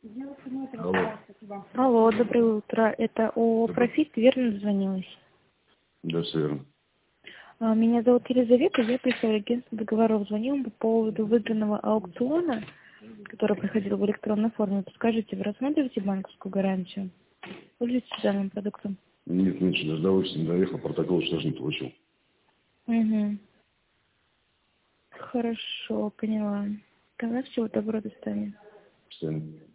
Алло. Алло, доброе утро. Это ООО «Профит», верно дозвонилась? Да, все верно. Меня зовут Елизавета, я представляю агентство договоров. Звоню вам по поводу выигранного аукциона, который проходил в электронной форме. Подскажите, вы рассматриваете банковскую гарантию? Пользуетесь данным продуктом? Нет, меньше дождалась, не доехал, протокол что же не получил. Угу. Хорошо, поняла. Тогда всего доброго, до свидания. Постоянно.